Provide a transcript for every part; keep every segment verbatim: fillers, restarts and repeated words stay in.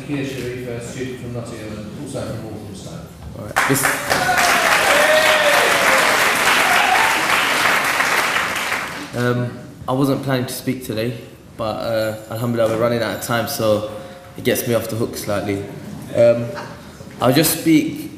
Nakia Sharif, a student from Nottingham and also from Walthamstow. All right. This um, I wasn't planning to speak today, but uh, alhamdulillah we're running out of time, so it gets me off the hook slightly. Um, I'll just speak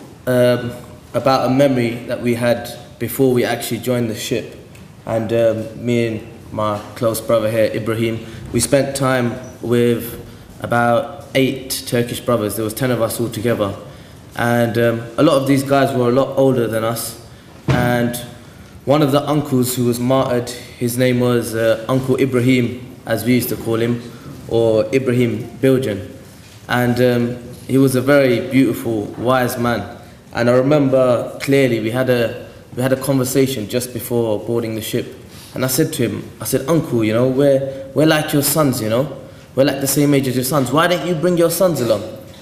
um, about a memory that we had before we actually joined the ship. And um, me and my close brother here, Ibrahim, we spent time with about eight Turkish brothers. There was ten of us all together. And um, a lot of these guys were a lot older than us. And one of the uncles who was martyred, his name was uh, Uncle Ibrahim, as we used to call him, or Ibrahim Biljan. And um, he was a very beautiful, wise man. And I remember clearly we had a we had a conversation just before boarding the ship. And I said to him, I said, Uncle, you know, we're, we're like your sons, you know? We're like the same age as your sons. Why don't you bring your sons along?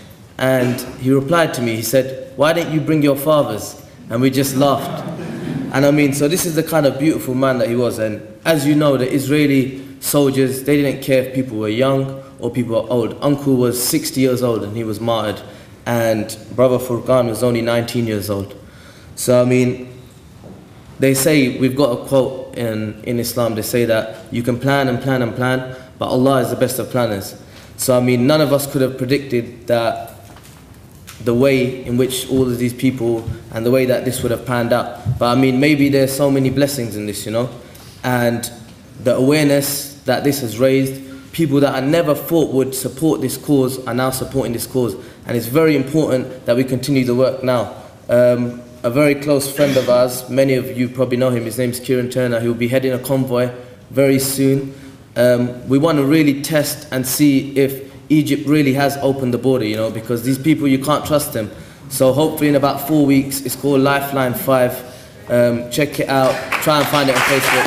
And he replied to me, he said, why don't you bring your fathers? And we just laughed. And I mean, so this is the kind of beautiful man that he was. And as you know, the Israeli soldiers, they didn't care if people were young or people were old. Uncle was sixty years old and he was martyred. And brother Furqan was only nineteen years old. So I mean, they say, we've got a quote in, in Islam, they say that you can plan and plan and plan, but Allah is the best of planners. So I mean, none of us could have predicted that the way in which all of these people and the way that this would have panned out. But I mean, maybe there's so many blessings in this, you know? And the awareness that this has raised, people that I never thought would support this cause are now supporting this cause. And it's very important that we continue the work now. Um, a very close friend of ours, many of you probably know him, his name's Kieran Turner, he will be heading a convoy very soon. Um, we want to really test and see if Egypt really has opened the border, you know, because these people, you can't trust them. So hopefully in about four weeks, it's called Lifeline five. Um, check it out, try and find it on Facebook.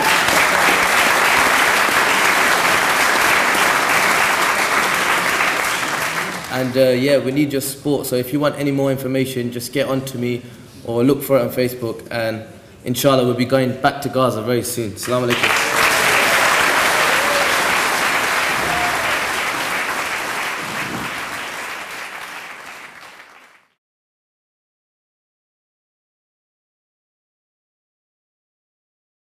And uh, yeah, we need your support. So if you want any more information, just get on to me or look for it on Facebook. And inshallah, we'll be going back to Gaza very soon. Assalamu alaikum.